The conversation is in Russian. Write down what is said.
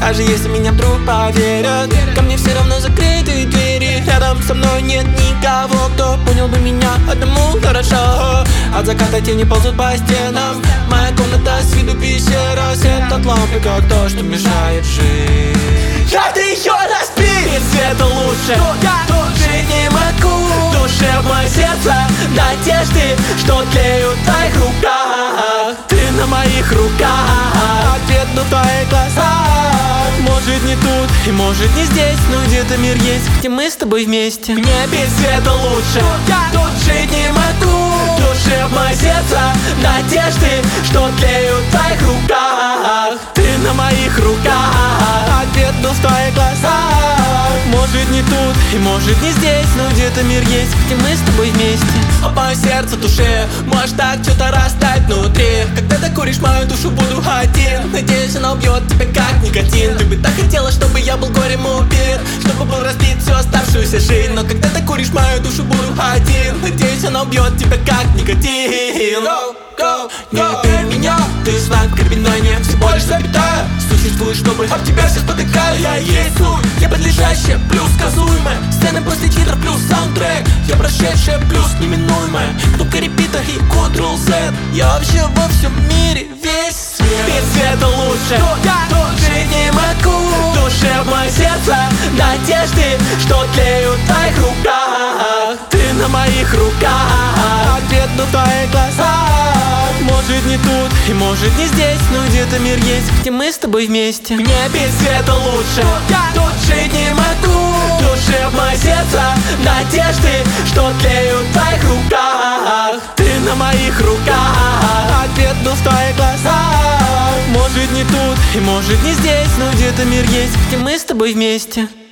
Даже если меня вдруг поверят, ко мне все равно закрыты двери. Рядом со мной нет никого, кто понял бы меня одному хорошо. От заката тени ползут по стенам. Моя комната с виду пещера. Свет от лампы, как то, что мешает жить. Как ты еще разбить? Без света лучше, жить не могу. В мое сердце надежды, что тлеют в твоих руках. Ты на моих руках, ответ на твоих глазах. Может не тут и может не здесь, но где-то мир есть, где мы с тобой вместе. Мне без света лучше, тут жить не могу. В душе в мое сердце надежды, что тлеют в твоих руках. Ты на моих руках, ответ на твоих глазах. Может не тут и может не здесь, но где-то мир есть, где мы с тобой вместе. Мое сердце в душе, может так что-то растать внутри. Когда ты куришь мою душу, буду один. Надеюсь, она убьет тебя как никотин. Ты бы так хотела, чтобы я был горем убит, чтобы был разбит всю оставшуюся жизнь. Но когда ты куришь мою душу, буду один. Надеюсь, она убьет тебя как никотин. Не верь меня, ты знак криминальный, не всего лишь запятая. Существует, чтобы об тебя все спотыкали. Я есть суть, я подлежащая плюс сказуемая. Сцены после титров плюс саундтрек. Я прошедшая плюс неминуемая. Кнопка репита и Ctrl-Z. Я вообще во всем мире весь свет. Без света лучше, жить не могу. В душе в мое сердце надежды, что тлеют в твоих руках. Ты на моих руках, ответ на твоих глазах. Может не тут и может не здесь, но где-то мир есть, где мы с тобой вместе. Мне без света лучше, тут жить не могу. В душе в мое сердце надежды, что тлеют в твоих руках. Ты на моих руках, ответ на твоих глазах. Может не тут и может не здесь, но где-то мир есть, где мы с тобой вместе.